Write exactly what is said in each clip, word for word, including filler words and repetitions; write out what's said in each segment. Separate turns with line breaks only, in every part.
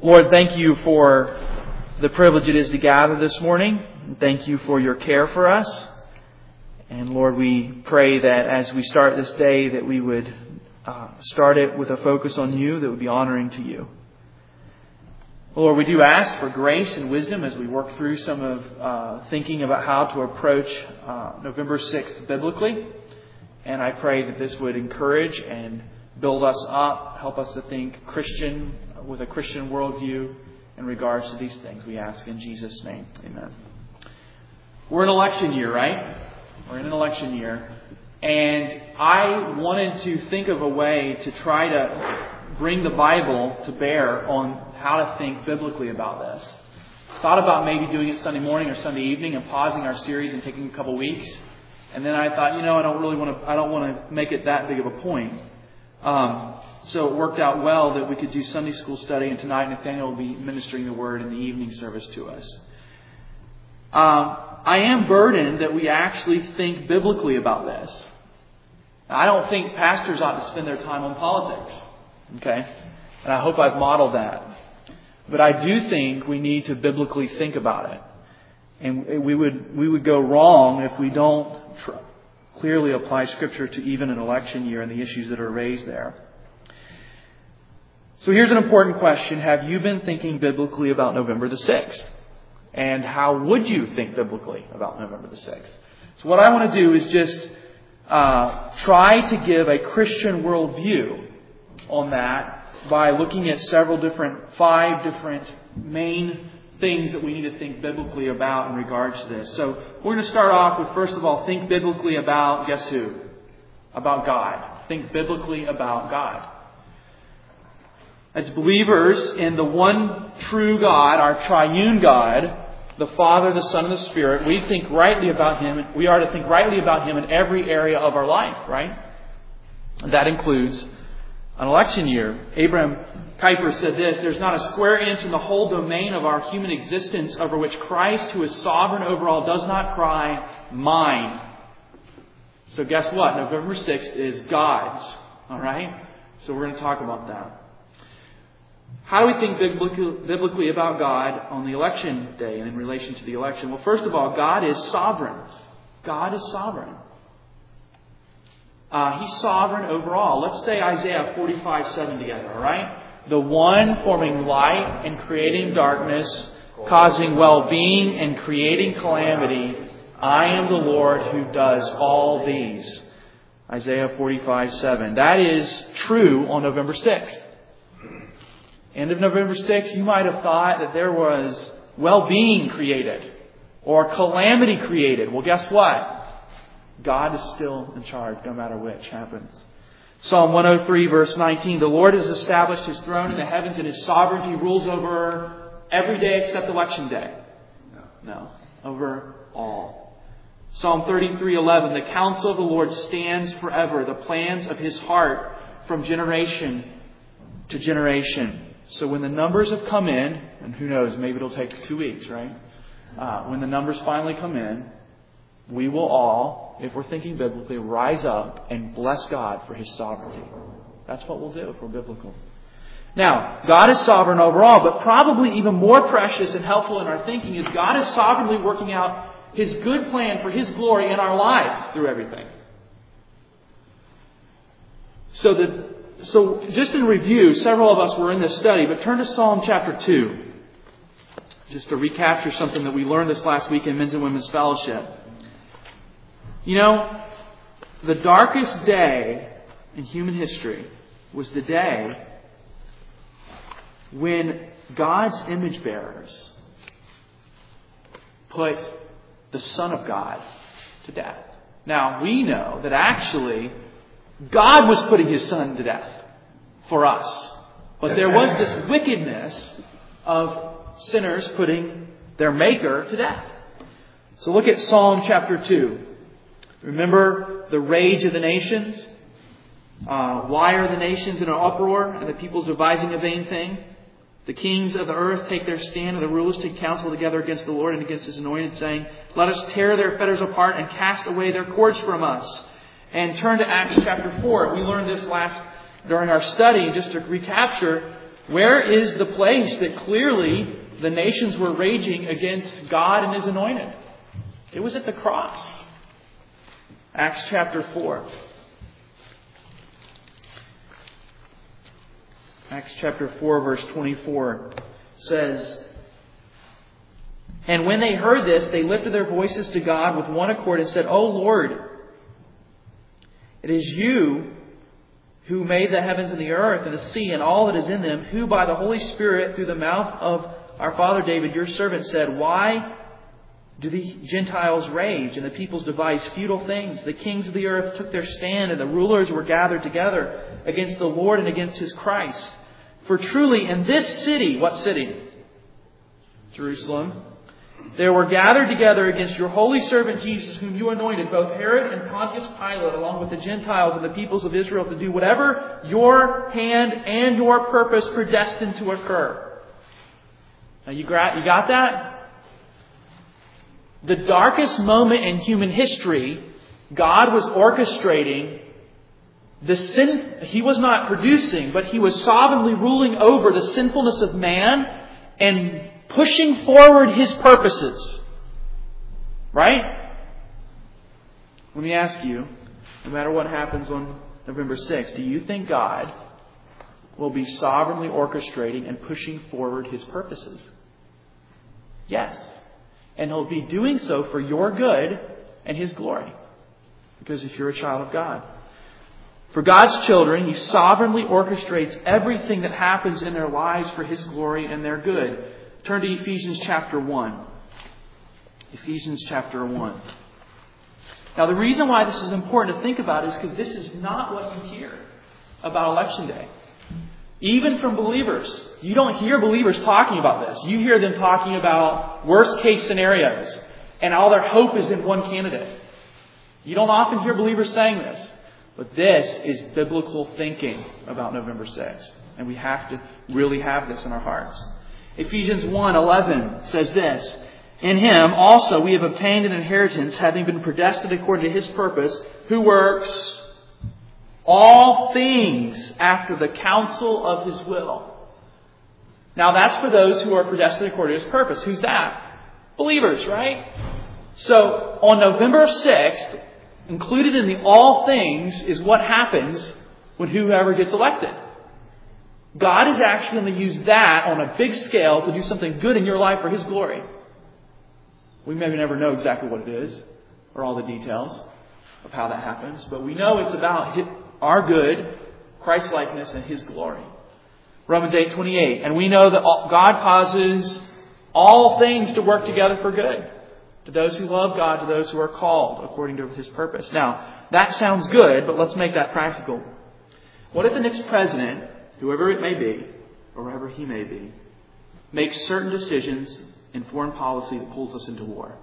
Lord, thank you for the privilege it is to gather this morning. Thank you for your care for us. And Lord, we pray that as we start this day, that we would uh, start it with a focus on you that would be honoring to you. Lord, we do ask for grace and wisdom as we work through some of uh, thinking about how to approach uh, November sixth biblically. And I pray that this would encourage and build us up, help us to think Christian, with a Christian worldview in regards to these things. We ask in Jesus' name. Amen. We're in election year, right? We're in an election year. And I wanted to think of a way to try to bring the Bible to bear on how to think biblically about this. Thought about maybe doing it Sunday morning or Sunday evening and pausing our series and taking a couple weeks. And then I thought, you know, I don't really want to, I don't want to make it that big of a point. Um, so it worked out well that we could do Sunday school study, and tonight Nathaniel will be ministering the word in the evening service to us. Um, I am burdened that we actually think biblically about this. I don't think pastors ought to spend their time on politics. Okay? And I hope I've modeled that. But I do think we need to biblically think about it. And we would we would go wrong if we don't tr- clearly apply Scripture to even an election year and the issues that are raised there. So here's an important question. Have you been thinking biblically about November the sixth? And how would you think biblically about November the sixth? So what I want to do is just uh, try to give a Christian worldview on that by looking at several different, five different main things that we need to think biblically about in regards to this. So we're going to start off with, first of all, think biblically about, guess who? About God. Think biblically about God. As believers in the one true God, our triune God, the Father, the Son, and the Spirit, we think rightly about Him. We are to think rightly about Him in every area of our life, right? That includes an election year. Abraham Kuyper said this: there's not a square inch in the whole domain of our human existence over which Christ, who is sovereign over all, does not cry, mine. So guess what? November sixth is God's. All right? So we're going to talk about that. How do we think biblically about God on the election day and in relation to the election? Well, first of all, God is sovereign. God is sovereign. Uh, he's sovereign over all. Let's say Isaiah forty-five seven together, all right? The one forming light and creating darkness, causing well-being and creating calamity. I am the Lord who does all these. Isaiah forty-five seven. That is true on November sixth. End of November sixth, you might have thought that there was well-being created or calamity created. Well, guess what? God is still in charge no matter which happens. Psalm one oh three verse nineteen. The Lord has established His throne in the heavens, and His sovereignty rules over every day except election day. No, no, over all. Psalm thirty-three eleven. The counsel of the Lord stands forever, the plans of His heart from generation to generation. So when the numbers have come in, and who knows, maybe it'll take two weeks, right? Uh, when the numbers finally come in, we will all, if we're thinking biblically, rise up and bless God for His sovereignty. That's what we'll do if we're biblical. Now, God is sovereign over all, but probably even more precious and helpful in our thinking is God is sovereignly working out His good plan for His glory in our lives through everything. So the So just in review, several of us were in this study, but turn to Psalm chapter two. Just to recapture something that we learned this last week in Men's and Women's Fellowship. You know, the darkest day in human history was the day when God's image bearers put the Son of God to death. Now, we know that actually God was putting His Son to death for us. But there was this wickedness of sinners putting their Maker to death. So look at Psalm chapter two. Remember the rage of the nations? Uh, why are the nations in an uproar and the peoples devising a vain thing? The kings of the earth take their stand, and the rulers take counsel together against the Lord and against His anointed, saying, let us tear their fetters apart and cast away their cords from us. And turn to Acts chapter four. We learned this last during our study. Just to recapture, Where is the place that clearly the nations were raging against God and His anointed? It was at the cross. Acts chapter four. Acts chapter four, verse twenty-four says, "And when they heard this, they lifted their voices to God with one accord and said, 'O Lord, it is you who made the heavens and the earth and the sea and all that is in them, who by the Holy Spirit through the mouth of our father David, your servant, said, Why do the Gentiles rage and the peoples devise futile things? The kings of the earth took their stand and the rulers were gathered together against the Lord and against His Christ. For truly in this city,'" what city? Jerusalem, "there were gathered together against your holy servant Jesus, whom you anointed, both Herod and Pontius Pilate, along with the Gentiles and the peoples of Israel, to do whatever your hand and your purpose predestined to occur." Now you got, you got that? The darkest moment in human history, God was orchestrating the sin. He was not producing, but He was sovereignly ruling over the sinfulness of man and pushing forward His purposes. Right? Let me ask you, no matter what happens on November sixth, do you think God will be sovereignly orchestrating and pushing forward His purposes? Yes. And He'll be doing so for your good and His glory. Because if you're a child of God. For God's children, He sovereignly orchestrates everything that happens in their lives for His glory and their good. Turn to Ephesians chapter one. Ephesians chapter one. Now the reason why this is important to think about is because this is not what you hear about Election Day. Even from believers. You don't hear believers talking about this. You hear them talking about worst case scenarios. And all their hope is in one candidate. You don't often hear believers saying this. But this is biblical thinking about November sixth. And we have to really have this in our hearts. Ephesians one eleven says this, "In Him also we have obtained an inheritance, having been predestined according to His purpose, who works all things after the counsel of His will." Now that's for those who are predestined according to His purpose. Who's that? Believers, right? So on November sixth, included in the all things is what happens when whoever gets elected. God is actually going to use that on a big scale to do something good in your life for His glory. We maybe never know exactly what it is or all the details of how that happens, but we know it's about our good, Christ-likeness, and His glory. Romans eight twenty-eight. "And we know that God causes all things to work together for good, to those who love God, to those who are called according to His purpose." Now, that sounds good, but let's make that practical. What if the next president, whoever it may be, or whoever he may be, makes certain decisions in foreign policy that pulls us into war?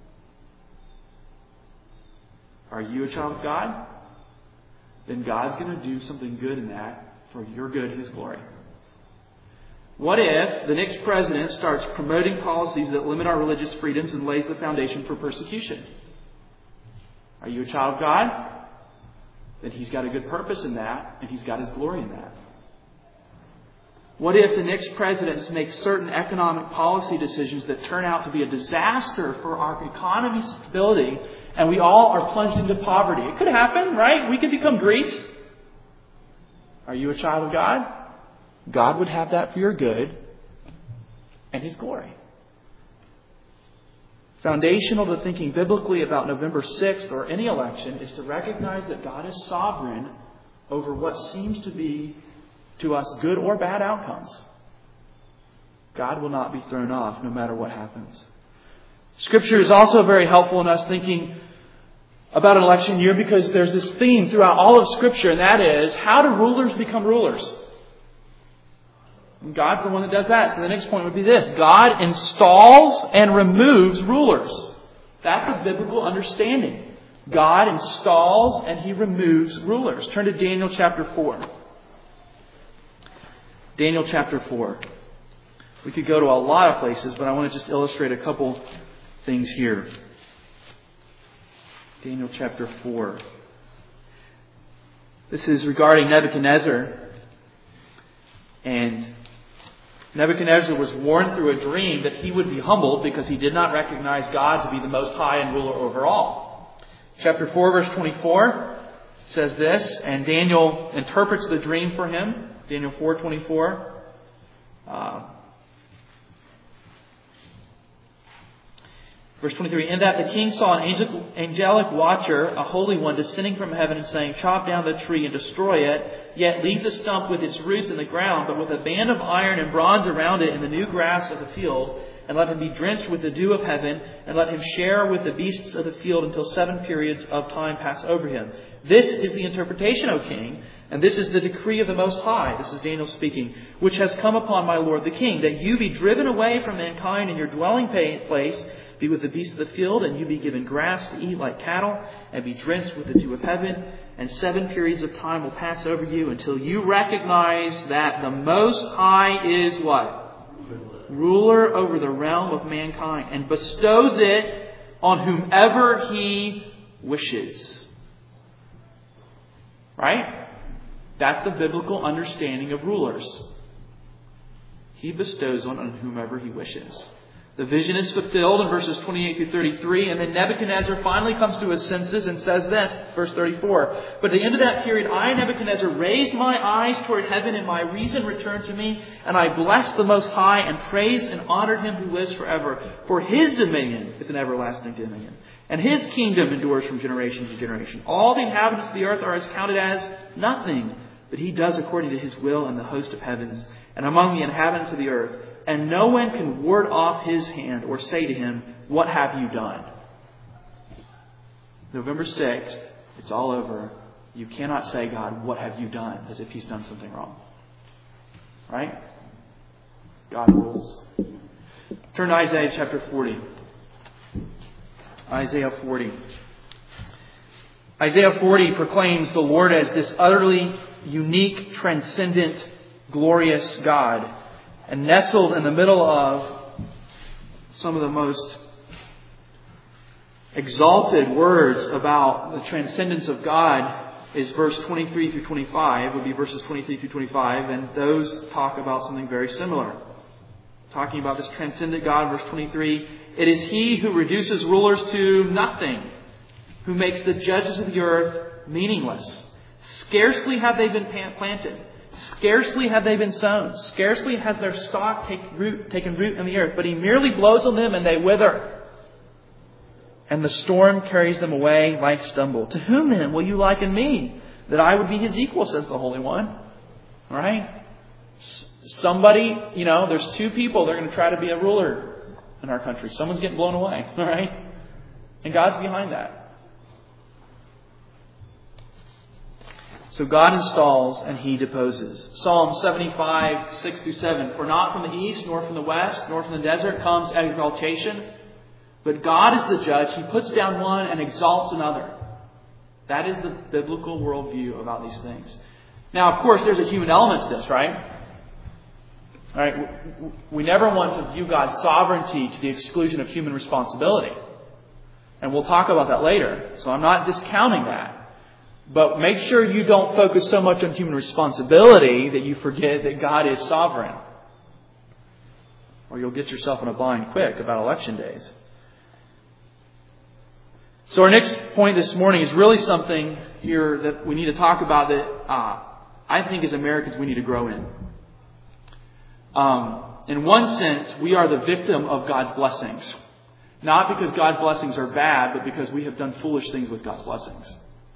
Are you a child of God? Then God's going to do something good in that for your good, His glory. What if the next president starts promoting policies that limit our religious freedoms and lays the foundation for persecution? Are you a child of God? Then He's got a good purpose in that, and He's got His glory in that. What if the next president makes certain economic policy decisions that turn out to be a disaster for our economy's stability, and we all are plunged into poverty? It could happen, right? We could become Greece. Are you a child of God? God would have that for your good and His glory. Foundational to thinking biblically about November sixth or any election is to recognize that God is sovereign over what seems to be to us good or bad outcomes. God will not be thrown off no matter what happens. Scripture is also very helpful in us thinking about an election year because there's this theme throughout all of Scripture, and that is, how do rulers become rulers? And God's the one that does that. So the next point would be this: God installs and removes rulers. That's a biblical understanding. God installs and He removes rulers. Turn to Daniel chapter four. Daniel chapter four. We could go to a lot of places, but I want to just illustrate a couple things here. Daniel chapter four. This is regarding Nebuchadnezzar. And Nebuchadnezzar was warned through a dream that he would be humbled because he did not recognize God to be the most high and ruler over all. Chapter four, verse twenty-four says this, and Daniel interprets the dream for him. Daniel four twenty-four. Uh, Verse twenty-three, in that the king saw an angel, angelic watcher, a holy one, descending from heaven and saying, chop down the tree and destroy it, yet leave the stump with its roots in the ground, but with a band of iron and bronze around it in the new grass of the field, and let him be drenched with the dew of heaven, and let him share with the beasts of the field until seven periods of time pass over him. This is the interpretation, O king, and this is the decree of the Most High, this is Daniel speaking, which has come upon my lord the king, that you be driven away from mankind in your dwelling place, be with the beasts of the field, and you be given grass to eat like cattle, and be drenched with the dew of heaven. And seven periods of time will pass over you until you recognize that the Most High is what? Ruler over the realm of mankind, and bestows it on whomever He wishes. Right? That's the biblical understanding of rulers. He bestows on, on whomever He wishes. The vision is fulfilled in verses twenty-eight through thirty-three, and then Nebuchadnezzar finally comes to his senses and says this, verse thirty-four, but at the end of that period, I, Nebuchadnezzar, raised my eyes toward heaven, and my reason returned to me, and I blessed the Most High, and praised and honored Him who lives forever. For His dominion is an everlasting dominion, and His kingdom endures from generation to generation. All the inhabitants of the earth are as counted as nothing, but He does according to His will in the host of heavens, and among the inhabitants of the earth. And no one can ward off His hand or say to Him, what have you done? November sixth, it's all over. You cannot say, God, what have you done? As if He's done something wrong. Right? God rules. Turn to Isaiah chapter forty. Isaiah forty. Isaiah forty proclaims the Lord as this utterly unique, transcendent, glorious God. And nestled in the middle of some of the most exalted words about the transcendence of God is verse twenty-three through twenty-five, would be verses twenty-three through twenty-five, and those talk about something very similar. Talking about this transcendent God, verse twenty-three, it is He who reduces rulers to nothing, who makes the judges of the earth meaningless. Scarcely have they been planted. Scarcely have they been sown. Scarcely has their stalk take root, taken root in the earth. But He merely blows on them and they wither. And the storm carries them away like stubble. To whom then will you liken me? That I would be His equal, says the Holy One. All right? Somebody, you know, there's two people that are going to try to be a ruler in our country. Someone's getting blown away. All right? And God's behind that. So God installs and He deposes. Psalm seventy-five, six through seven. For not from the east, nor from the west, nor from the desert comes exaltation. But God is the judge. He puts down one and exalts another. That is the biblical worldview about these things. Now, of course, there's a human element to this, right? All right. We never want to view God's sovereignty to the exclusion of human responsibility. And we'll talk about that later. So I'm not discounting that. But make sure you don't focus so much on human responsibility that you forget that God is sovereign. Or you'll get yourself in a bind quick about election days. So our next point this morning is really something here that we need to talk about that uh, I think as Americans we need to grow in. Um, in one sense, we are the victim of God's blessings. Not because God's blessings are bad, but because we have done foolish things with God's blessings.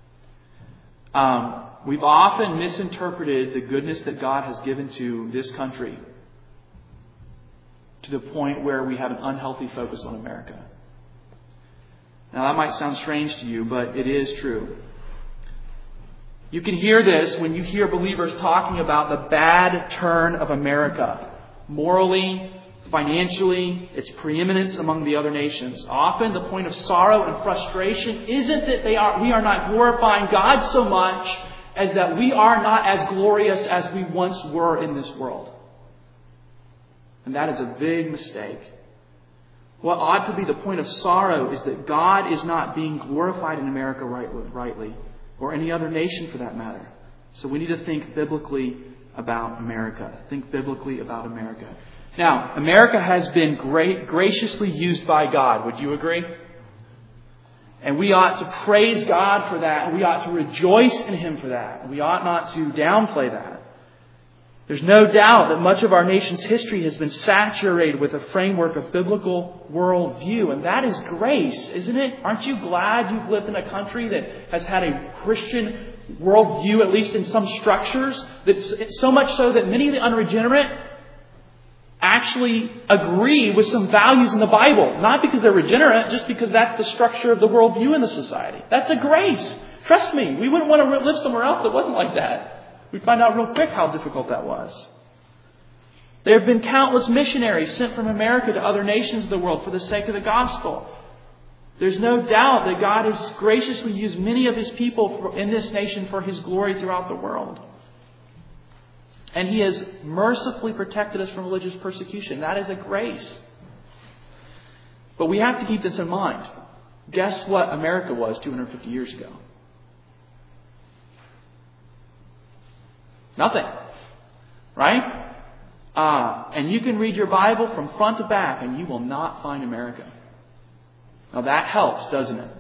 Um, we've often misinterpreted the goodness that God has given to this country to the point where we have an unhealthy focus on America. Now that might sound strange to you, but it is true. You can hear this when you hear believers talking about the bad turn of America. Morally, financially, its preeminence among the other nations. Often the point of sorrow and frustration isn't that they are, we are not glorifying God so much as that we are not as glorious as we once were in this world. And that is a big mistake. What ought to be the point of sorrow is that God is not being glorified in America rightly, or any other nation for that matter. So we need to think biblically about America. Think biblically about America. Now, America has been great, graciously used by God. Would you agree? And we ought to praise God for that. And we ought to rejoice in Him for that. We ought not to downplay that. There's no doubt that much of our nation's history has been saturated with a framework of biblical worldview. And that is grace, isn't it? Aren't you glad you've lived in a country that has had a Christian worldview, at least in some structures? That's so much so that many of the unregenerate actually agree with some values in the Bible. Not because they're regenerate, just because that's the structure of the worldview in the society. That's a grace. Trust me, we wouldn't want to live somewhere else that wasn't like that. We'd find out real quick how difficult that was. There have been countless missionaries sent from America to other nations of the world for the sake of the gospel. There's no doubt that God has graciously used many of His people for, in this nation for His glory throughout the world. And He has mercifully protected us from religious persecution. That is a grace. But we have to keep this in mind. Guess what America was two hundred fifty years ago? Nothing. Right? Uh, and you can read your Bible from front to back and you will not find America. Now that helps, doesn't it?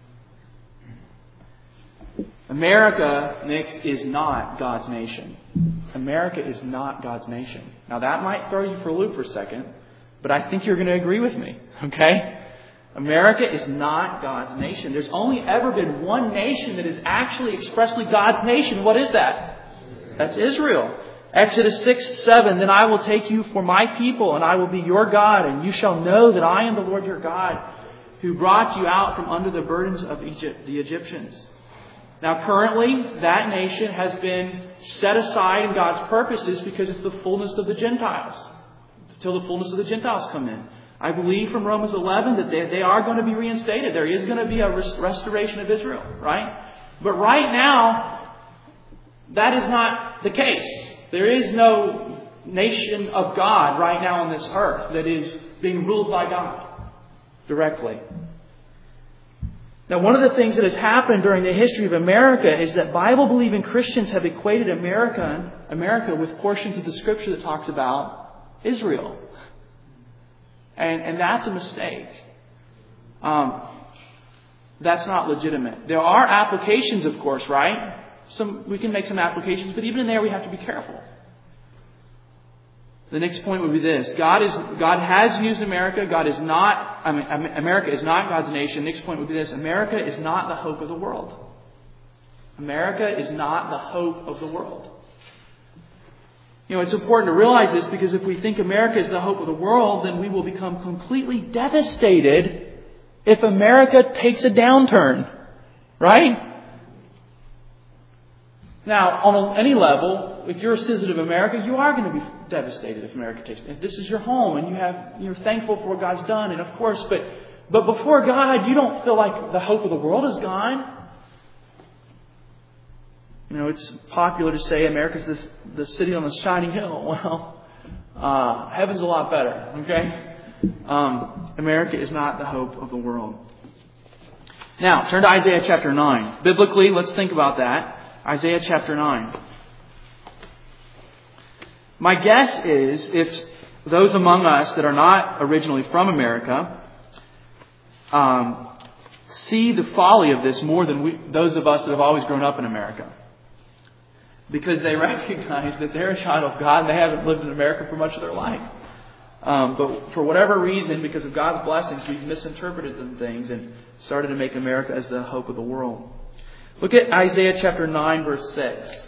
America, next, is not God's nation. America is not God's nation. Now that might throw you for a loop for a second, but I think you're going to agree with me. Okay? America is not God's nation. There's only ever been one nation that is actually expressly God's nation. What is that? That's Israel. Exodus six, seven, then I will take you for my people, and I will be your God, and you shall know that I am the Lord your God, who brought you out from under the burdens of Egypt, the Egyptians. Now currently, that nation has been set aside in God's purposes because it's the fullness of the Gentiles. Until the fullness of the Gentiles come in. I believe from Romans eleven that they, they are going to be reinstated. There is going to be a res- restoration of Israel, right? But right now, that is not the case. There is no nation of God right now on this earth that is being ruled by God directly. Now, one of the things that has happened during the history of America is that Bible-believing Christians have equated America, America with portions of the Scripture that talks about Israel. And, and that's a mistake. Um, that's not legitimate. There are applications, of course, right? Some, we can make some applications, but even in there we have to be careful. The next point would be this. God is God has used America. God is not, I mean, America is not God's nation. The next point would be this. America is not the hope of the world. America is not the hope of the world. You know, it's important to realize this because if we think America is the hope of the world, then we will become completely devastated if America takes a downturn. Right? Now, on any level, if you're a citizen of America, you are going to be devastated if America takes it. If this is your home and you have, you're thankful for what God's done, and of course, but but before God, you don't feel like the hope of the world is gone. You know, it's popular to say America's this the city on the shining hill. Well, uh, heaven's a lot better. Okay, um, America is not the hope of the world. Now, turn to Isaiah chapter nine. Biblically, let's think about that. Isaiah chapter nine. My guess is if those among us that are not originally from America um, see the folly of this more than we, those of us that have always grown up in America. Because they recognize that they're a child of God and they haven't lived in America for much of their life. Um, but for whatever reason, because of God's blessings, we've misinterpreted some things and started to make America as the hope of the world. Look at Isaiah chapter nine, verse six.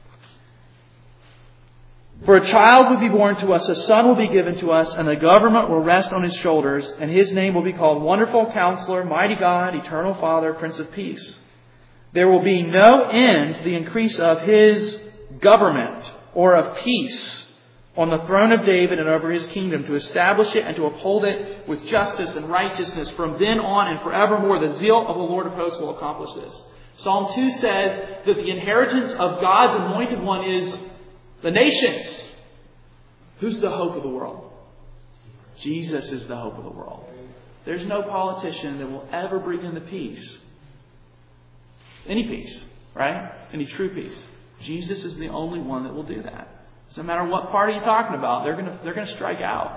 For a child will be born to us, a son will be given to us, and the government will rest on his shoulders, and his name will be called Wonderful Counselor, Mighty God, Eternal Father, Prince of Peace. There will be no end to the increase of his government or of peace on the throne of David and over his kingdom, to establish it and to uphold it with justice and righteousness from then on and forevermore. The zeal of the Lord of hosts will accomplish this. Psalm two says that the inheritance of God's anointed one is the nations. Who's the hope of the world? Jesus is the hope of the world. There's no politician that will ever bring in the peace. Any peace, right? Any true peace. Jesus is the only one that will do that. So no matter what party you're talking about, they're going to, they're going to strike out.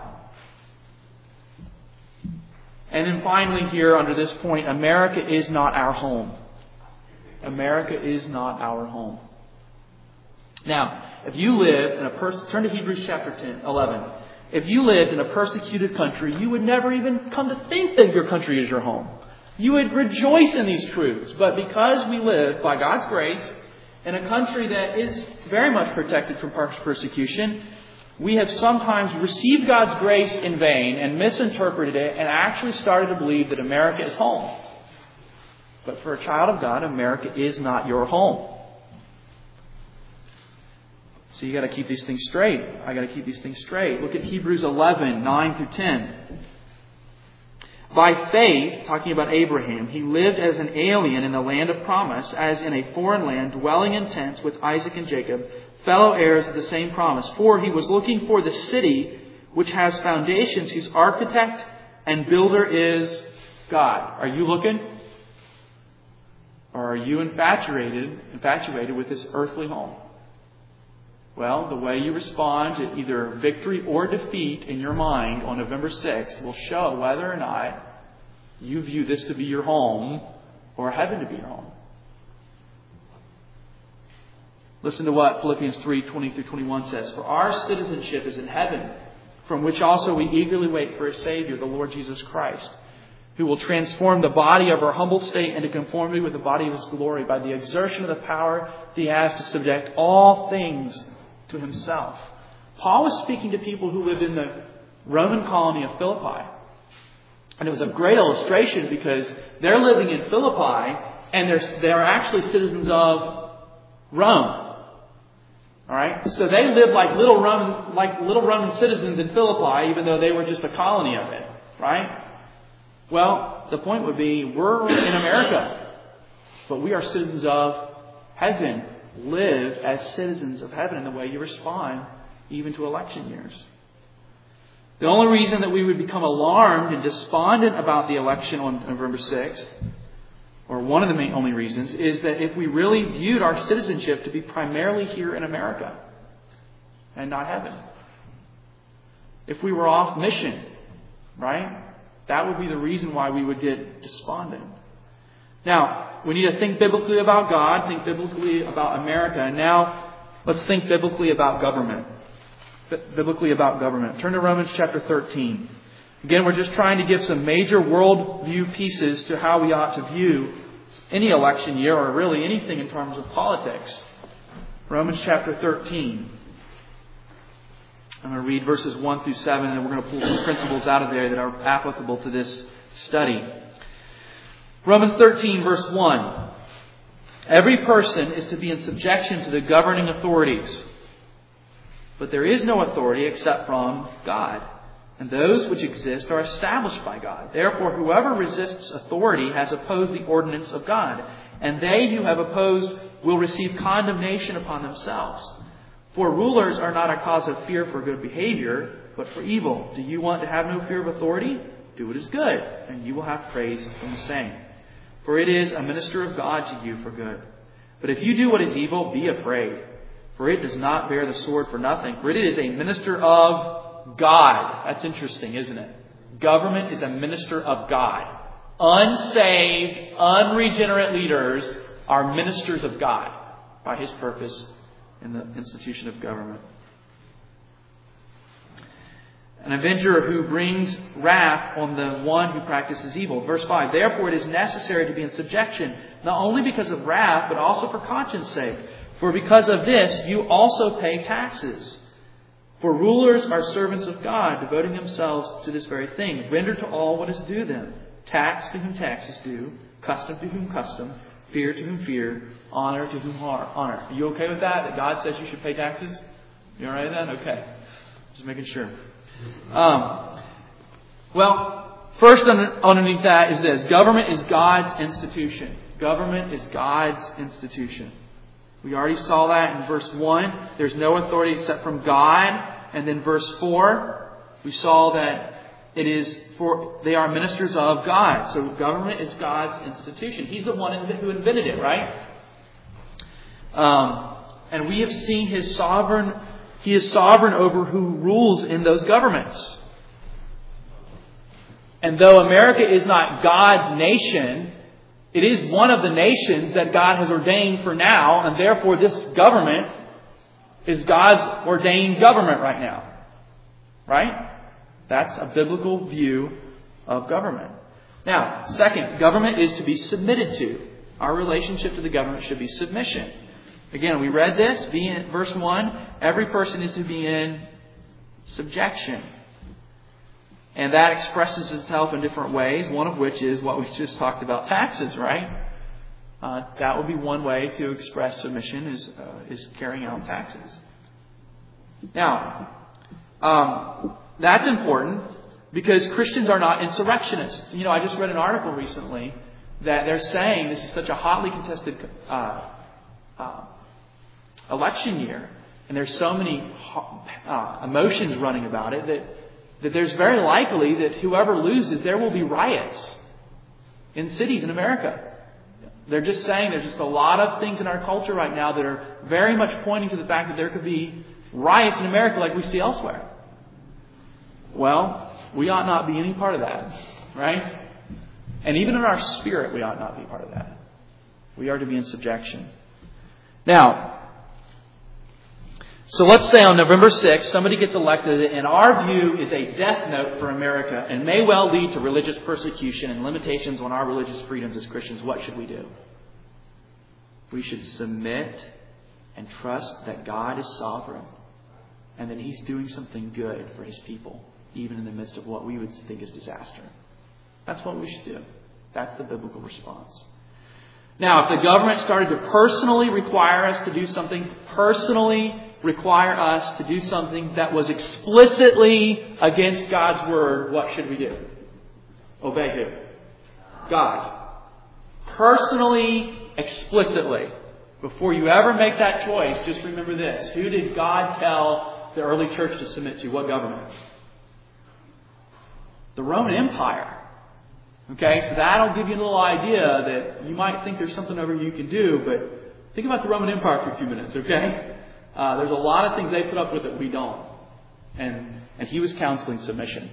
And then finally here, under this point, America is not our home. America is not our home. Now, if you live in a pers- turn to Hebrews chapter ten, eleven. If you lived in a persecuted country, you would never even come to think that your country is your home. You would rejoice in these truths. But because we live, by God's grace, in a country that is very much protected from persecution, we have sometimes received God's grace in vain and misinterpreted it and actually started to believe that America is home. But for a child of God, America is not your home. So you got to keep these things straight. I got to keep these things straight. Look at Hebrews eleven, nine through ten. By faith, talking about Abraham, he lived as an alien in the land of promise, as in a foreign land, dwelling in tents with Isaac and Jacob, fellow heirs of the same promise. For he was looking for the city which has foundations, whose architect and builder is God. Are you looking? Or are you infatuated, infatuated with this earthly home? Well, the way you respond to either victory or defeat in your mind on November sixth will show whether or not you view this to be your home or heaven to be your home. Listen to what Philippians three, twenty through twenty-one says. For our citizenship is in heaven, from which also we eagerly wait for a Savior, the Lord Jesus Christ, who will transform the body of our humble state into conformity with the body of His glory by the exertion of the power that He has to subject all things to Himself. Paul was speaking to people who lived in the Roman colony of Philippi. And it was a great illustration because they're living in Philippi and they're, they're actually citizens of Rome. All right? So they lived like little Roman, like little Roman citizens in Philippi, even though they were just a colony of it. Right? Well, the point would be, we're in America, but we are citizens of heaven. Live as citizens of heaven in the way you respond even to election years. The only reason that we would become alarmed and despondent about the election on November sixth, or one of the main only reasons, is that if we really viewed our citizenship to be primarily here in America and not heaven. If we were off mission, right? That would be the reason why we would get despondent. Now, we need to think biblically about God, think biblically about America, and now let's think biblically about government. B- biblically about government. Turn to Romans chapter thirteen. Again, we're just trying to give some major worldview pieces to how we ought to view any election year, or really anything in terms of politics. Romans chapter thirteen. I'm going to read verses one through seven, and we're going to pull some principles out of there that are applicable to this study. Romans thirteen, verse one. Every person is to be in subjection to the governing authorities. But there is no authority except from God. And those which exist are established by God. Therefore, whoever resists authority has opposed the ordinance of God. And they who have opposed will receive condemnation upon themselves. For rulers are not a cause of fear for good behavior, but for evil. Do you want to have no fear of authority? Do what is good, and you will have praise from the same. For it is a minister of God to you for good. But if you do what is evil, be afraid. For it does not bear the sword for nothing. For it is a minister of God. That's interesting, isn't it? Government is a minister of God. Unsaved, unregenerate leaders are ministers of God by His purpose in the institution of government. An avenger who brings wrath on the one who practices evil. Verse five, therefore it is necessary to be in subjection, not only because of wrath, but also for conscience sake. For because of this, you also pay taxes. For rulers are servants of God, devoting themselves to this very thing. Render to all what is due them. Tax to whom tax is due, custom to whom custom, fear to whom fear, honor to whom honor. Are you okay with that? That God says you should pay taxes? You all right with that? Okay. Just making sure. Um, well, first underneath that is this. Government is God's institution. Government is God's institution. We already saw that in verse one. There's no authority except from God. And then verse four, we saw that it is for they are ministers of God. So government is God's institution. He's the one who invented it, right? Um, and we have seen His sovereign He is sovereign over who rules in those governments. And though America is not God's nation, it is one of the nations that God has ordained for now, and therefore this government is God's ordained government right now. Right? That's a biblical view of government. Now, second, government is to be submitted to. Our relationship to the government should be submission. Again, we read this, be in verse one, every person is to be in subjection. And that expresses itself in different ways, one of which is what we just talked about, taxes, right? Uh, that would be one way to express submission, is, uh, is carrying out taxes. Now, um, that's important because Christians are not insurrectionists. You know, I just read an article recently that they're saying this is such a hotly contested uh, uh, election year, and there's so many uh, emotions running about it that, that there's very likely that whoever loses, there will be riots in cities in America. They're just saying there's just a lot of things in our culture right now that are very much pointing to the fact that there could be riots in America like we see elsewhere. Well, we ought not be any part of that, right? And even in our spirit, we ought not be part of that. We are to be in subjection. Now, so let's say on November sixth, somebody gets elected, and our view is a death note for America and may well lead to religious persecution and limitations on our religious freedoms as Christians. What should we do? We should submit and trust that God is sovereign and that He's doing something good for His people, even in the midst of what we would think is disaster. That's what we should do. That's the biblical response. Now, if the government started to personally require us to do something, personally require us to do something that was explicitly against God's word, what should we do? Obey who? God. Personally, explicitly. Before you ever make that choice, just remember this. Who did God tell the early church to submit to? What government? The Roman Empire. Okay, so that'll give you a little idea that you might think there's something over you can do, but think about the Roman Empire for a few minutes, okay? Uh, there's a lot of things they put up with that we don't. And, and he was counseling submission.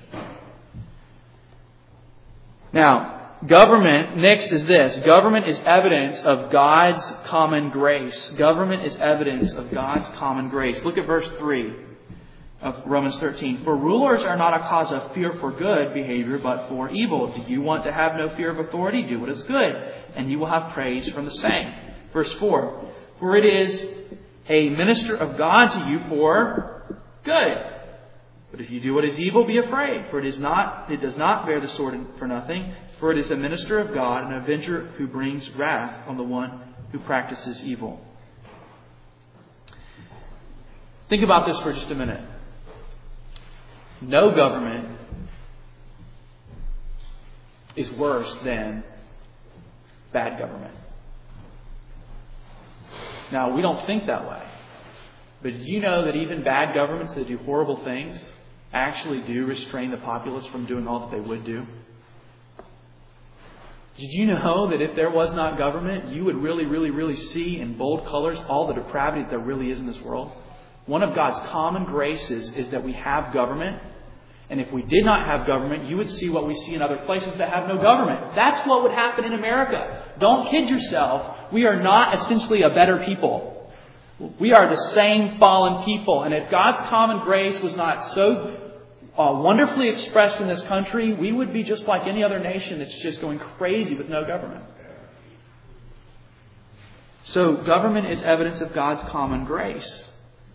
Now, government, next is this. Government is evidence of God's common grace. Government is evidence of God's common grace. Look at verse three of Romans thirteen. For rulers are not a cause of fear for good behavior, but for evil. Do you want to have no fear of authority? Do what is good, and you will have praise from the same. Verse four. For it is a minister of God to you for good. But if you do what is evil, be afraid, for it is not, it does not bear the sword for nothing. For it is a minister of God, an avenger who brings wrath on the one who practices evil. Think about this for just a minute. No government is worse than bad government. Now, we don't think that way. But did you know that even bad governments that do horrible things actually do restrain the populace from doing all that they would do? Did you know that if there was not government, you would really, really, really see in bold colors all the depravity that there really is in this world? One of God's common graces is that we have government. And if we did not have government, you would see what we see in other places that have no government. That's what would happen in America. Don't kid yourself. We are not essentially a better people. We are the same fallen people. And if God's common grace was not so uh, wonderfully expressed in this country, we would be just like any other nation that's just going crazy with no government. So government is evidence of God's common grace.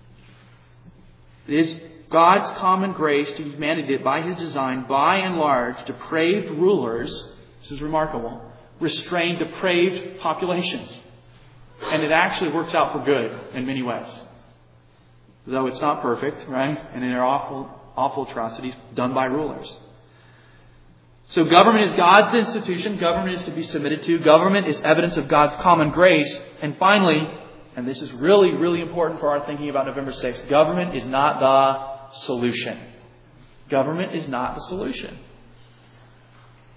It is God's common grace to humanity that by His design, by and large, depraved rulers, this is remarkable, restrain depraved populations. And it actually works out for good in many ways. Though it's not perfect, right? And there are awful, awful atrocities done by rulers. So government is God's institution. Government is to be submitted to. Government is evidence of God's common grace. And finally, and this is really, really important for our thinking about November sixth, government is not the solution. Government is not the solution.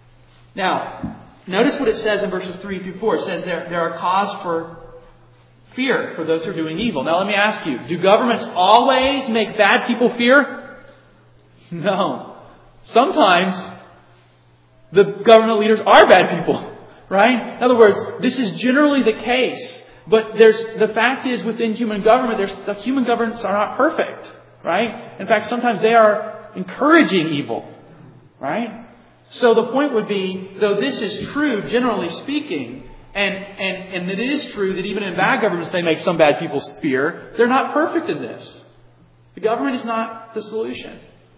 Now, notice what it says in verses three through four. It says there, there are cause for fear for those who are doing evil. Now let me ask you, do governments always make bad people fear? No. Sometimes the government leaders are bad people, right? In other words, this is generally the case. But there's the fact is within human government, there's, the human governments are not perfect, right? In fact, sometimes they are encouraging evil, right? So the point would be, though this is true, generally speaking, and, and, and it is true that even in bad governments they make some bad people fear, they're not perfect in this. The government is not the solution.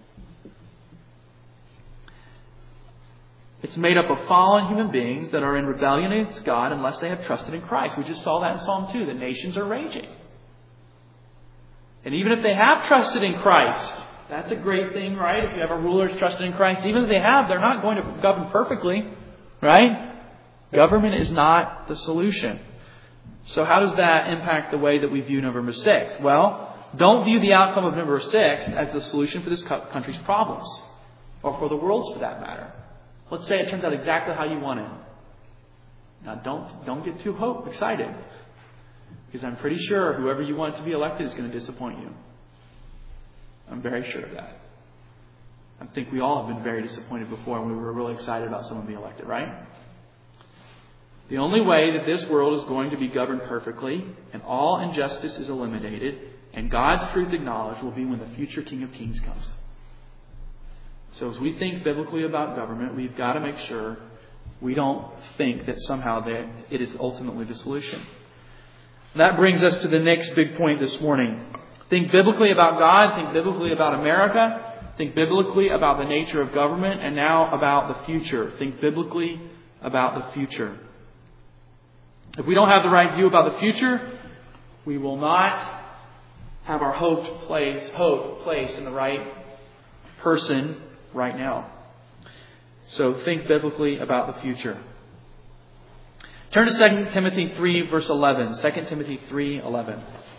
It's made up of fallen human beings that are in rebellion against God unless they have trusted in Christ. We just saw that in Psalm two. The nations are raging. And even if they have trusted in Christ, that's a great thing, right? If you have a ruler who's trusted in Christ, even if they have, they're not going to govern perfectly, right? Government is not the solution. So how does that impact the way that we view number six? Well, don't view the outcome of number six as the solution for this country's problems, or for the world's for that matter. Let's say it turns out exactly how you want it. Now, don't don't get too hope excited, because I'm pretty sure whoever you want to be elected is going to disappoint you. I'm very sure of that. I think we all have been very disappointed before, and we were really excited about someone being elected, right? The only way that this world is going to be governed perfectly and all injustice is eliminated and God's truth acknowledged will be when the future King of Kings comes. So as we think biblically about government, we've got to make sure we don't think that somehow that it is ultimately the solution. That brings us to the next big point this morning. Think biblically about God, think biblically about America, think biblically about the nature of government, and now about the future. Think biblically about the future. If we don't have the right view about the future, we will not have our hope placed, hope placed in the right person right now. So think biblically about the future. Turn to Second Timothy three, verse eleven. Second Timothy three, eleven.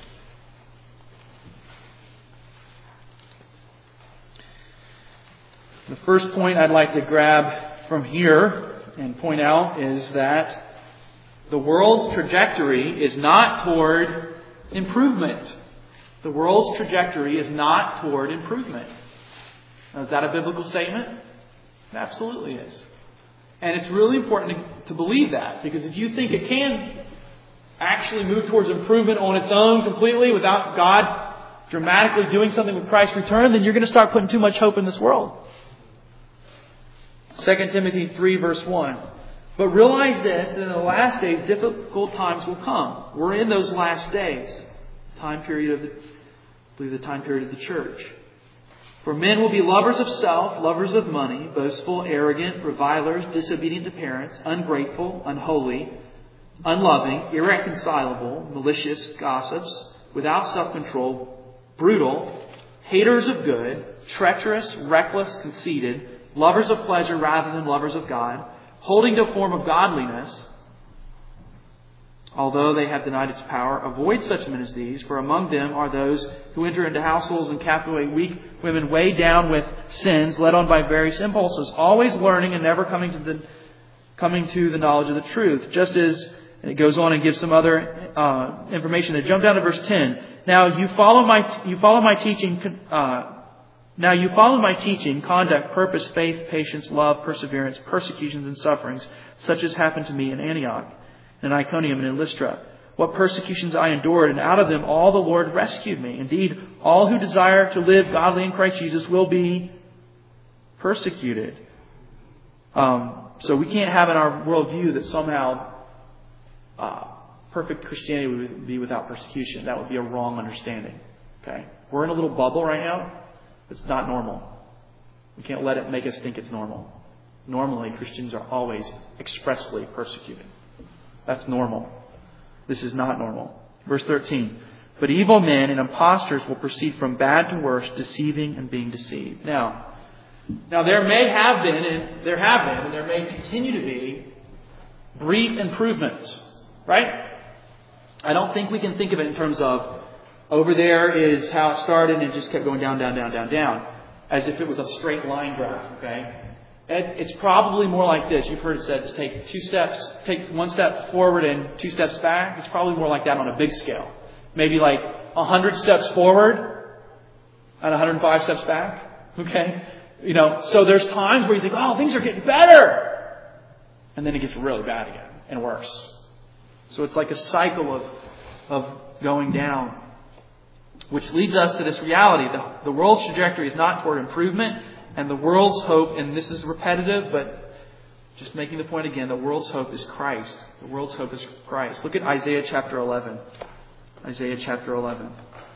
The first point I'd like to grab from here and point out is that the world's trajectory is not toward improvement. The world's trajectory is not toward improvement. Now, is that a biblical statement? It absolutely is. And it's really important to, to believe that, because if you think it can actually move towards improvement on its own completely without God dramatically doing something with Christ's return, then you're going to start putting too much hope in this world. Second Timothy three, verse one. But realize this, that in the last days, difficult times will come. We're in those last days. Time period of the, I believe the time period of the church. For men will be lovers of self, lovers of money, boastful, arrogant, revilers, disobedient to parents, ungrateful, unholy, unloving, irreconcilable, malicious, gossips, without self-control, brutal, haters of good, treacherous, reckless, conceited, lovers of pleasure rather than lovers of God, holding to a form of godliness, although they have denied its power. Avoid such men as these, for among them are those who enter into households and captivate weak women weighed down with sins, led on by various impulses, always learning and never coming to the coming to the knowledge of the truth. Just as, and it goes on and gives some other uh, information. They jump down to verse ten. Now you follow my you follow my teaching. Uh, Now you follow my teaching, conduct, purpose, faith, patience, love, perseverance, persecutions and sufferings, such as happened to me in Antioch, and in Iconium and in Lystra. What persecutions I endured, and out of them all the Lord rescued me. Indeed, all who desire to live godly in Christ Jesus will be persecuted. Um, so we can't have in our worldview that somehow uh, perfect Christianity would be without persecution. That would be a wrong understanding. Okay, we're in a little bubble right now. It's not normal. We can't let it make us think it's normal. Normally, Christians are always expressly persecuted. That's normal. This is not normal. Verse thirteen. But evil men and impostors will proceed from bad to worse, deceiving and being deceived. Now, now there may have been, and there have been, and there may continue to be brief improvements. Right? I don't think we can think of it in terms of over there is how it started and it just kept going down, down, down, down, down. As if it was a straight line graph, okay? It's probably more like this. You've heard it said, take two steps, take one step forward and two steps back. It's probably more like that on a big scale. Maybe like a hundred steps forward and a hundred and five steps back. Okay? You know, so there's times where you think, oh, things are getting better. And then it gets really bad again and worse. So it's like a cycle of, of going down. Which leads us to this reality. The, the world's trajectory is not toward improvement. And the world's hope, and this is repetitive, but just making the point again, the world's hope is Christ. The world's hope is Christ. Look at Isaiah chapter eleven. Isaiah chapter eleven.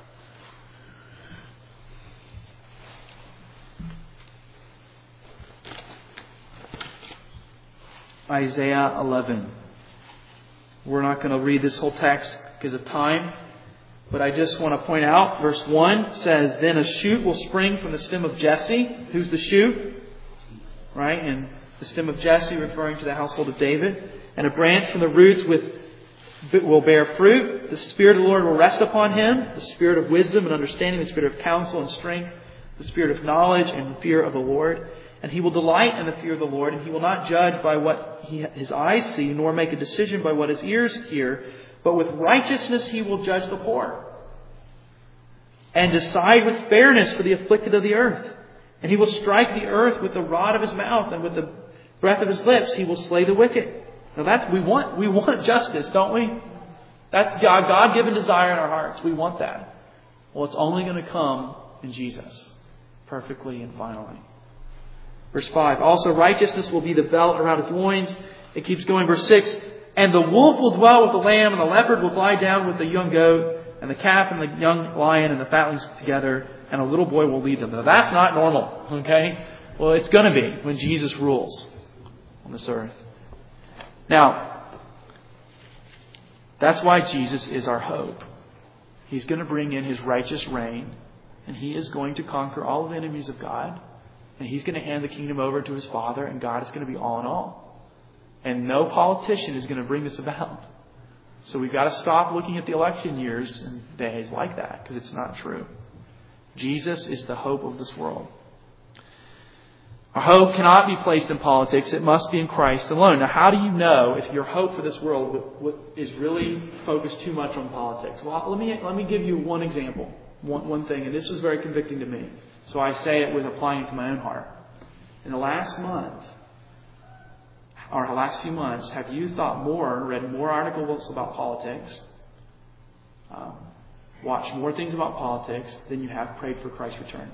Isaiah eleven. We're not going to read this whole text because of time. But I just want to point out, verse one says, then a shoot will spring from the stem of Jesse. Who's the shoot? Right? And the stem of Jesse referring to the household of David. And a branch from the roots with will bear fruit. The Spirit of the Lord will rest upon him. The Spirit of wisdom and understanding, the Spirit of counsel and strength, the Spirit of knowledge and fear of the Lord. And he will delight in the fear of the Lord. And he will not judge by what he, his eyes see, nor make a decision by what his ears hear. But with righteousness he will judge the poor, and decide with fairness for the afflicted of the earth. And he will strike the earth with the rod of his mouth, and with the breath of his lips he will slay the wicked. Now that's we want we want justice, don't we? That's God God-given desire in our hearts. We want that. Well, it's only going to come in Jesus, perfectly and finally. Verse five. Also righteousness will be the belt around his loins. It keeps going. Verse six. And the wolf will dwell with the lamb, and the leopard will lie down with the young goat, and the calf and the young lion and the fatlings together, and a little boy will lead them. Now that's not normal, okay? Well, it's going to be when Jesus rules on this earth. Now, that's why Jesus is our hope. He's going to bring in his righteous reign, and he is going to conquer all of the enemies of God, and he's going to hand the kingdom over to his Father, and God is going to be all in all. And no politician is going to bring this about. So we've got to stop looking at the election years and days like that, because it's not true. Jesus is the hope of this world. Our hope cannot be placed in politics. It must be in Christ alone. Now, how do you know if your hope for this world is really focused too much on politics? Well, let me let me give you one example, one, one thing, and this was very convicting to me. So I say it with applying it to my own heart. In the last month, or the last few months, have you thought more, read more articles about politics, um, watched more things about politics than you have prayed for Christ's return?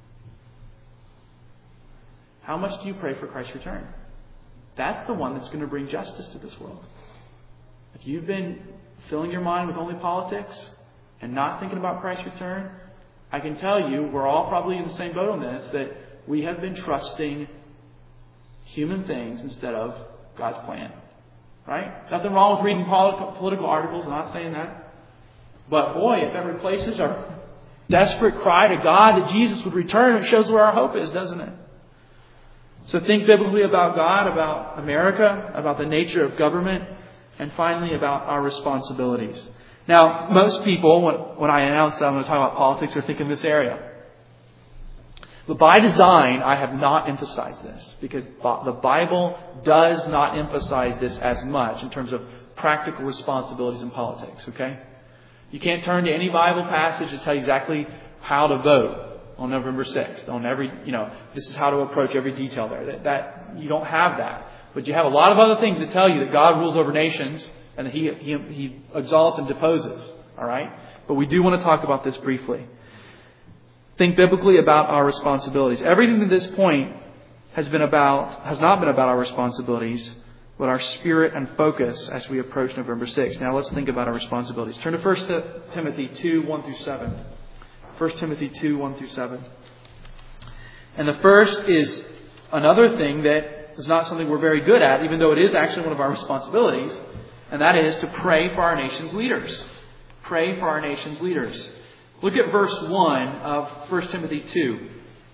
How much do you pray for Christ's return? That's the one that's going to bring justice to this world. If you've been filling your mind with only politics and not thinking about Christ's return, I can tell you we're all probably in the same boat on this, that we have been trusting human things instead of God's plan. Right? Nothing wrong with reading political articles. I'm not saying that. But boy, if that replaces our desperate cry to God that Jesus would return, it shows where our hope is, doesn't it? So think biblically about God, about America, about the nature of government, and finally about our responsibilities. Now, most people, when, when I announce that I'm going to talk about politics, are thinking this area. But by design, I have not emphasized this, because the Bible does not emphasize this as much in terms of practical responsibilities in politics, okay? You can't turn to any Bible passage to tell you exactly how to vote on November sixth, on every, you know, this is how to approach every detail there. That, that you don't have that. But you have a lot of other things that tell you that God rules over nations and that He, He, He exalts and deposes, all right? But we do want to talk about this briefly. Think biblically about our responsibilities. Everything to this point has been about, has not been about our responsibilities, but our spirit and focus as we approach November sixth. Now let's think about our responsibilities. Turn to First Timothy two, one through seven. First Timothy two, one through seven. And the first is another thing that is not something we're very good at, even though it is actually one of our responsibilities, and that is to pray for our nation's leaders. Pray for our nation's leaders. Look at verse one of First Timothy two.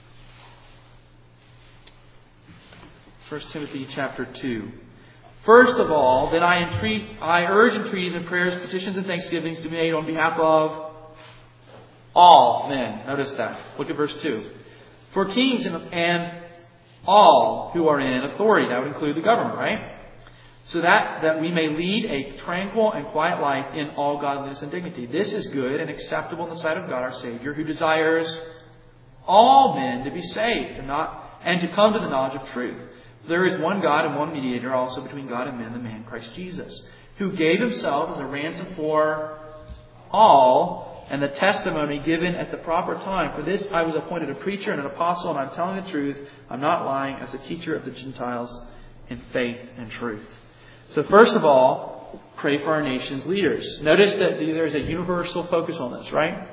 First Timothy chapter two. First of all, then I entreat, I urge entreaties and prayers, petitions and thanksgivings to be made on behalf of all men. Notice that. Look at verse two. For kings and, and all who are in authority. That would include the government, right? So that, that we may lead a tranquil and quiet life in all godliness and dignity. This is good and acceptable in the sight of God our Savior, who desires all men to be saved and not and to come to the knowledge of truth. There is one God and one mediator also between God and men, the man Christ Jesus, who gave himself as a ransom for all, and the testimony given at the proper time. For this I was appointed a preacher and an apostle, and I'm telling the truth. I'm not lying, as a teacher of the Gentiles in faith and truth. So first of all, pray for our nation's leaders. Notice that there's a universal focus on this, right?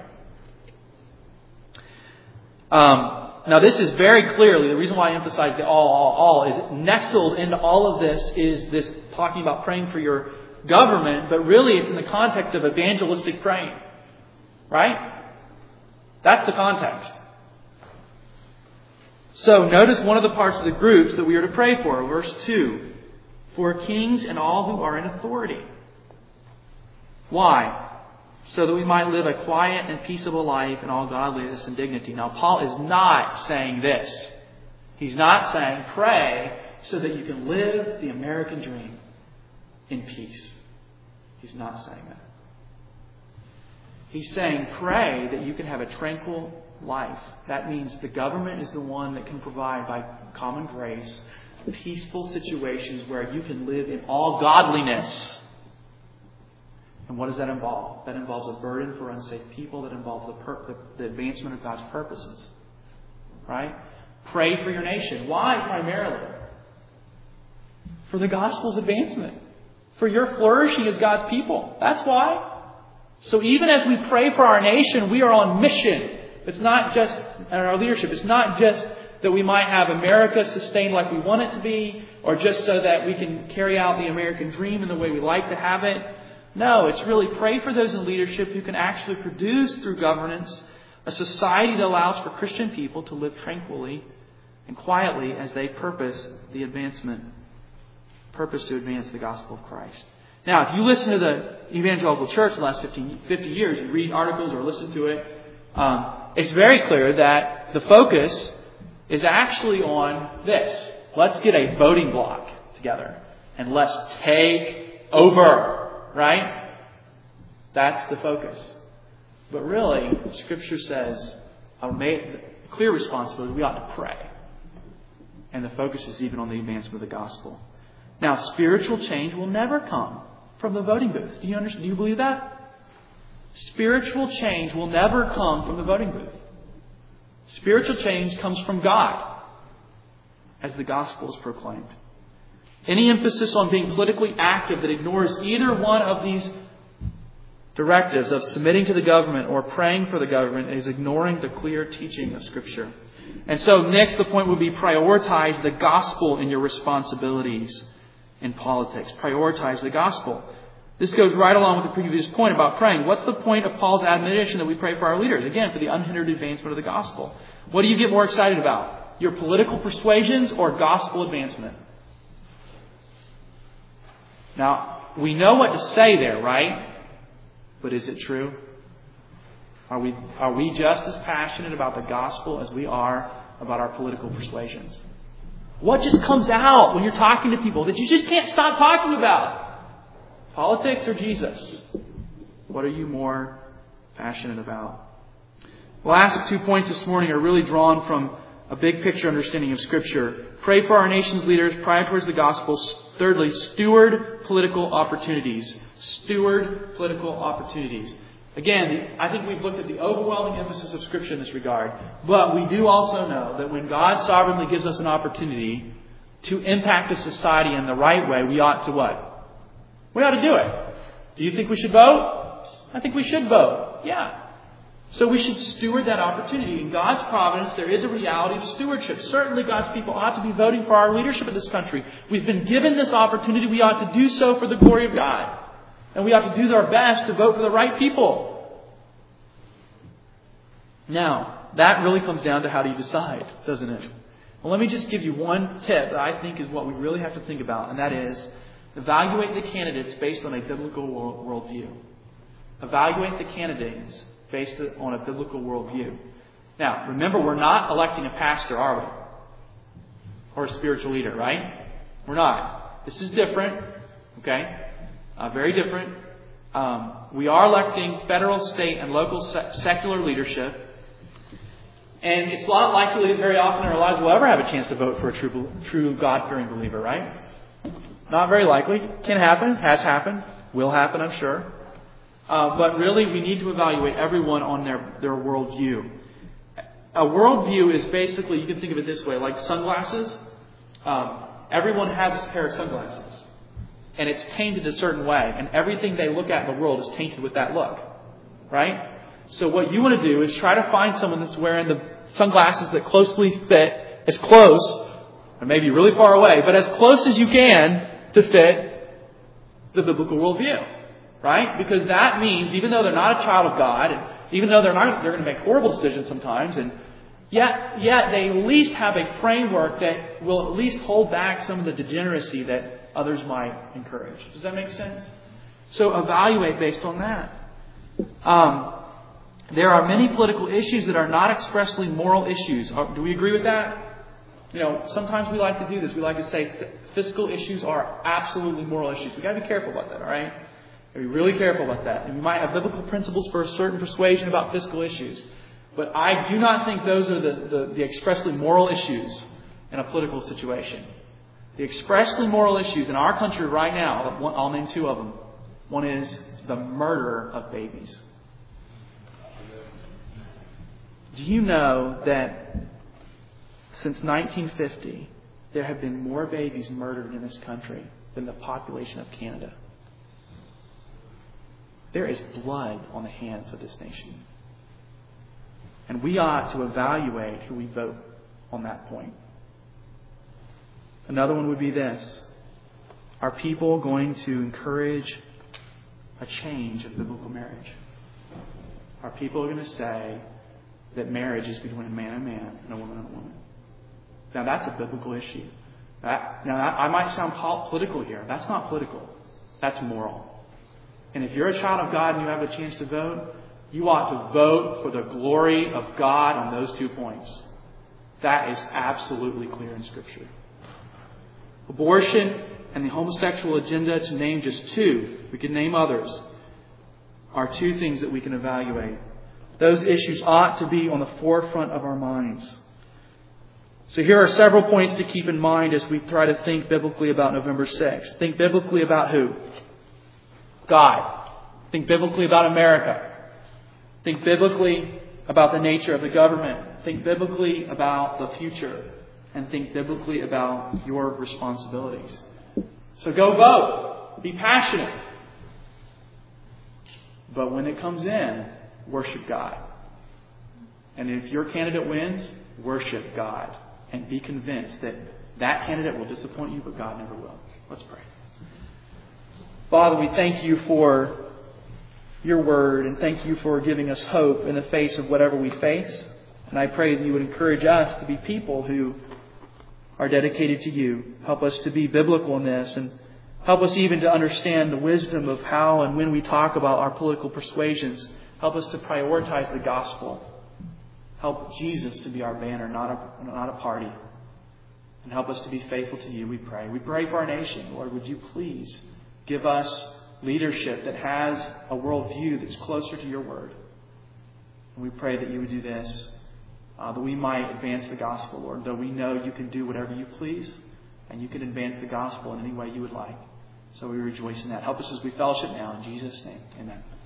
Um, now this is very clearly, the reason why I emphasize the all, all, all is nestled into all of this is this talking about praying for your government, but really it's in the context of evangelistic praying. Right? That's the context. So notice one of the parts of the groups that we are to pray for. Verse two. For kings and all who are in authority. Why? So that we might live a quiet and peaceable life in all godliness and dignity. Now Paul is not saying this. He's not saying pray so that you can live the American dream in peace. He's not saying that. He's saying pray that you can have a tranquil life. That means the government is the one that can provide by common grace peaceful situations where you can live in all godliness. And what does that involve? That involves a burden for unsafe people. That involves the, pur- the, the advancement of God's purposes. Right? Pray for your nation. Why primarily? For the gospel's advancement. For your flourishing as God's people. That's why. So even as we pray for our nation, we are on mission. It's not just, and our leadership, it's not just that we might have America sustained like we want it to be, or just so that we can carry out the American dream in the way we like to have it. No, it's really pray for those in leadership who can actually produce through governance a society that allows for Christian people to live tranquilly and quietly as they purpose the advancement, purpose to advance the gospel of Christ. Now, if you listen to the evangelical church the last fifty, fifty years, you read articles or listen to it, um, it's very clear that the focus is actually on this. Let's get a voting block together and let's take over, right? That's the focus. But really, Scripture says a clear responsibility, we ought to pray. And the focus is even on the advancement of the gospel. Now, spiritual change will never come from the voting booth. Do you understand? Do you believe that? Spiritual change will never come from the voting booth. Spiritual change comes from God as the gospel is proclaimed. Any emphasis on being politically active that ignores either one of these directives of submitting to the government or praying for the government is ignoring the clear teaching of Scripture. And so next the point would be prioritize the gospel in your responsibilities in politics. Prioritize the gospel. This goes right along with the previous point about praying. What's the point of Paul's admonition that we pray for our leaders? Again, for the unhindered advancement of the gospel. What do you get more excited about? Your political persuasions or gospel advancement? Now, we know what to say there, right? But is it true? Are we, are we just as passionate about the gospel as we are about our political persuasions? What just comes out when you're talking to people that you just can't stop talking about? Politics or Jesus? What are you more passionate about? The last two points this morning are really drawn from a big picture understanding of Scripture. Pray for our nation's leaders, prioritize the gospel. Thirdly, steward political opportunities. Steward political opportunities. Again, I think we've looked at the overwhelming emphasis of Scripture in this regard. But we do also know that when God sovereignly gives us an opportunity to impact a society in the right way, we ought to what? We ought to do it. Do you think we should vote? I think we should vote. Yeah. So we should steward that opportunity. In God's providence, there is a reality of stewardship. Certainly God's people ought to be voting for our leadership in this country. We've been given this opportunity. We ought to do so for the glory of God. And we ought to do our best to vote for the right people. Now, that really comes down to how do you decide, doesn't it? Well, let me just give you one tip that I think is what we really have to think about, and that is evaluate the candidates based on a biblical worldview. Evaluate the candidates based on a biblical worldview. Now, remember, we're not electing a pastor, are we? or a spiritual leader, right? We're not. This is different. Okay? Uh, very different. Um, we are electing federal, state, and local se- secular leadership. And it's not likely that very often in our lives we'll ever have a chance to vote for a true, true God-fearing believer, right? Not very likely. Can happen. Has happened. Will happen, I'm sure. Uh, but really, we need to evaluate everyone on their, their worldview. A worldview is basically, you can think of it this way, like sunglasses. Um, everyone has a pair of sunglasses. And it's tainted a certain way. And everything they look at in the world is tainted with that look. Right? So what you want to do is try to find someone that's wearing the sunglasses that closely fit, as close, or maybe really far away, but as close as you can to fit the biblical worldview. Right? Because that means, even though they're not a child of God, and even though they're not, they're going to make horrible decisions sometimes, and yet, yet they at least have a framework that will at least hold back some of the degeneracy that others might encourage. Does that make sense? So evaluate based on that. Um, there are many political issues that are not expressly moral issues. Do we agree with that? You know, sometimes we like to do this. We like to say fiscal issues are absolutely moral issues. We've got to be careful about that, all right? Be really careful about that. And we might have biblical principles for a certain persuasion about fiscal issues. But I do not think those are the, the, the expressly moral issues in a political situation. The expressly moral issues in our country right now, I'll name two of them. One is the murder of babies. Do you know that since nineteen fifty, there have been more babies murdered in this country than the population of Canada? There is blood on the hands of this nation. And we ought to evaluate who we vote on that point. Another one would be this. Are people going to encourage a change of biblical marriage? Are people going to say that marriage is between a man and a man and a woman and a woman? Now that's a biblical issue. That, now that, I might sound political here. That's not political. That's moral. And if you're a child of God and you have a chance to vote, you ought to vote for the glory of God on those two points. That is absolutely clear in Scripture. Abortion and the homosexual agenda, to name just two, we could name others, are two things that we can evaluate. Those issues ought to be on the forefront of our minds. So here are several points to keep in mind as we try to think biblically about November sixth. Think biblically about who? God. Think biblically about America. Think biblically about the nature of the government. Think biblically about the future. And think biblically about your responsibilities. So go vote. Be passionate. But when it comes in, worship God. And if your candidate wins, worship God. And be convinced that that candidate will disappoint you, but God never will. Let's pray. Father, we thank you for your word, and thank you for giving us hope in the face of whatever we face. And I pray that you would encourage us to be people who are dedicated to you. Help us to be biblical in this, and help us even to understand the wisdom of how and when we talk about our political persuasions. Help us to prioritize the gospel. Help Jesus to be our banner, not a, not a party. And help us to be faithful to you, we pray. We pray for our nation. Lord, would you please give us leadership that has a worldview that's closer to your word. And we pray that you would do this, uh, that we might advance the gospel, Lord, though we know you can do whatever you please, and you can advance the gospel in any way you would like. So we rejoice in that. Help us as we fellowship now. In Jesus' name, amen.